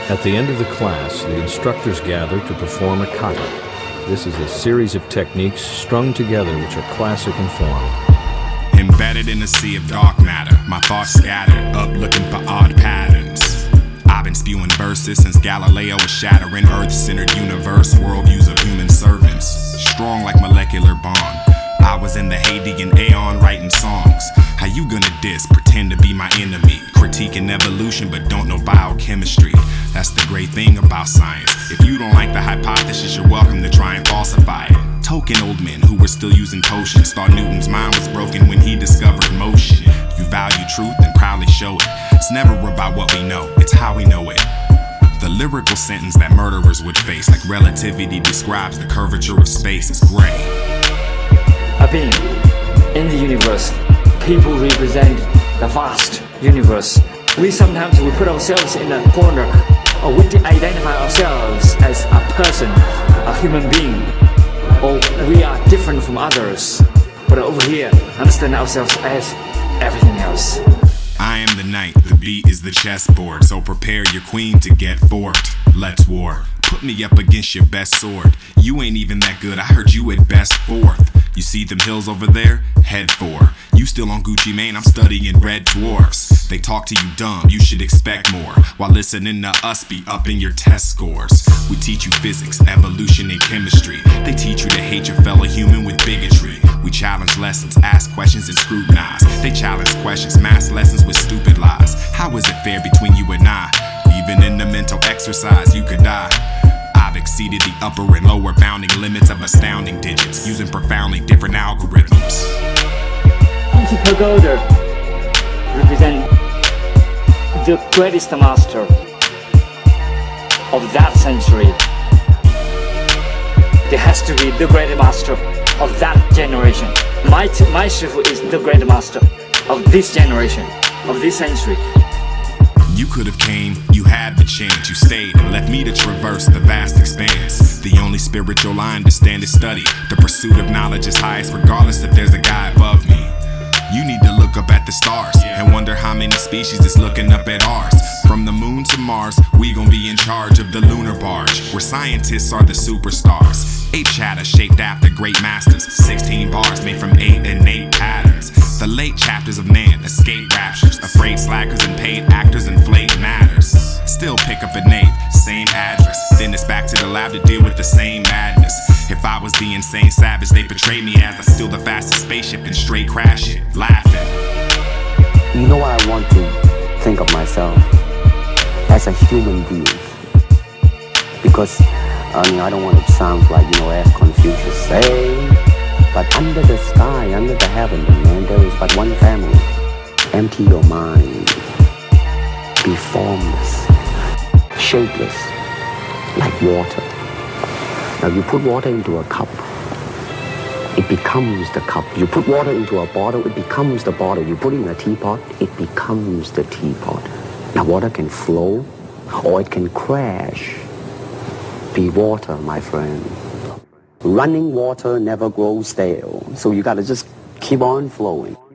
At the end of the class, the instructors gather to perform a kata. This is a series of techniques strung together which are classic in form. Embedded in a sea of dark matter, my thoughts scattered, up looking for odd patterns. I've been spewing verses since Galileo was shattering Earth-centered universe, worldviews of human servants, strong like molecular bond. I was in the Hadean Aeon writing songs. How you gonna diss, pretend to be my enemy? Critiquing evolution but don't know biochemistry. That's the great thing about science. If you don't like the hypothesis, you're welcome to try and falsify it. Token old men who were still using potions thought Newton's mind was broken when he discovered motion. You value truth and proudly show it. It's never about what we know, it's how we know it. The lyrical sentence that murderers would face, like relativity describes the curvature of space, is gray. A being in the universe. People represent the vast universe. We sometimes put ourselves in a corner, or we identify ourselves as a person, a human being, or we are different from others. But over here, understand ourselves as everything else. I am the knight, the beat is the chessboard, so prepare your queen to get forked. Let's war. Put me up against your best sword. You ain't even that good, I heard you at best fourth. You see them hills over there? Head for. You still on Gucci Mane, I'm studying red dwarfs. They talk to you dumb, you should expect more, while listening to us be upping your test scores. We teach you physics, evolution, and chemistry. They teach you to hate your fellow human with bigotry. We challenge lessons, ask questions, and scrutinize. They challenge questions, mask lessons with stupid lies. How is it fair between you and I? Even in the mental exercise, you could die. I've exceeded the upper and lower bounding limits of astounding digits, using profoundly different algorithms. Pagoda represents the greatest master of that century. There has to be the great master of that generation. My Shifu is the great master of this generation, of this century. You could have came, you had the chance, you stayed and left me to traverse the vast expanse. The only spiritual I understand is study. The pursuit of knowledge is highest regardless if there's a guy above me. You need to look up at the stars and wonder how many species is looking up at ours. From the moon to Mars, we gon' be in charge of the lunar barge, where scientists are the superstars. 8 chatter shaped after great masters, 16 bars made from 8 innate patterns. The late chapters of Nan escape raptures, afraid slackers and paid actors inflate matters. Still pick up an 8, same address, then it's back to the lab to deal with the same madness. If I was the insane savage, they portray me as I steal the fastest spaceship and straight crash it, laughing. You know what I want to think of myself as a human being, because I don't want to sound like, as Confucius say, but under the sky, under the heaven, man, there is but one family. Empty your mind. Be formless, shapeless, like water. Now you put water into a cup, it becomes the cup. You put water into a bottle, it becomes the bottle. You put it in a teapot, it becomes the teapot. Now water can flow or it can crash. Be water, my friend. Running water never grows stale, so you gotta just keep on flowing.